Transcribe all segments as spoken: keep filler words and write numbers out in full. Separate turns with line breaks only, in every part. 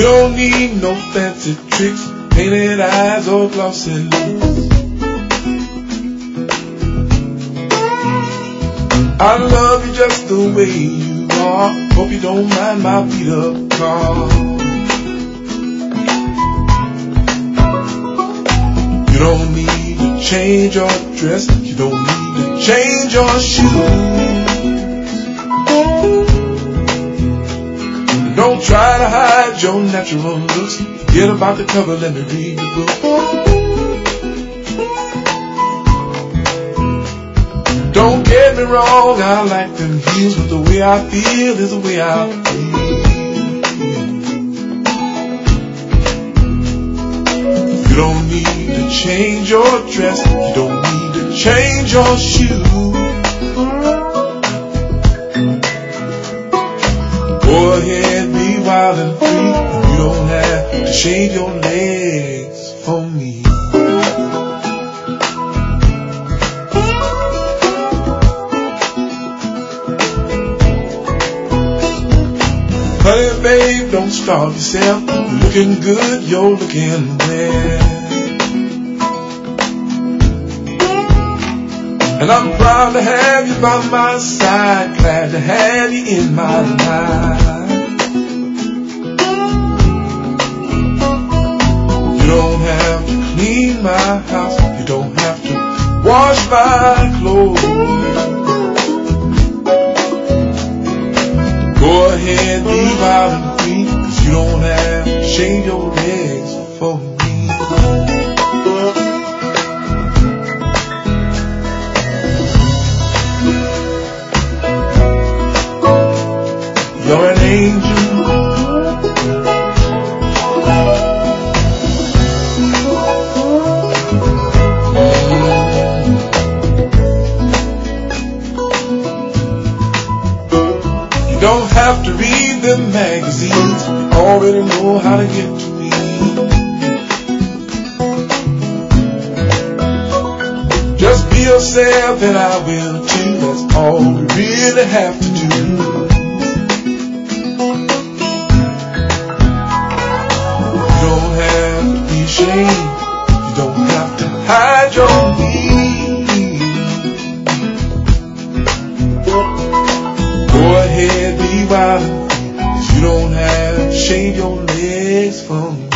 don't need no fancy tricks, painted eyes or glossy lips. I love you just the way you are. Hope you don't mind my beat up car. You don't need to change your dress. You don't need to change your shoes. Don't try to hide your natural looks. Forget about the cover, let me read the book. Don't get me wrong, I like them heels, but the way I feel is the way I feel. You don't need to change your dress. You don't need to change your shoes. Go ahead, be wild and free. You don't have to shave your legs for me. Honey, babe, don't starve yourself. You're looking good, you're looking well. And I'm proud to have you by my side, glad to have you in my life. You don't have to clean my house, you don't have to wash my clothes. Go ahead, be wild and free, 'cause you don't have to shave your legs for me. You're an angel. You don't have to read the magazines, you already know how to get to me. Just be yourself and I will too, that's all we really have to do. Shame. You don't have to hide your needs. Go ahead, be wild and free, 'cause you don't have to shave your legs for me.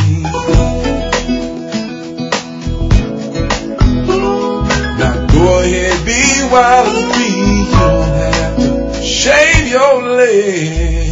Now go ahead, be wild and free, you don't have to shave your legs.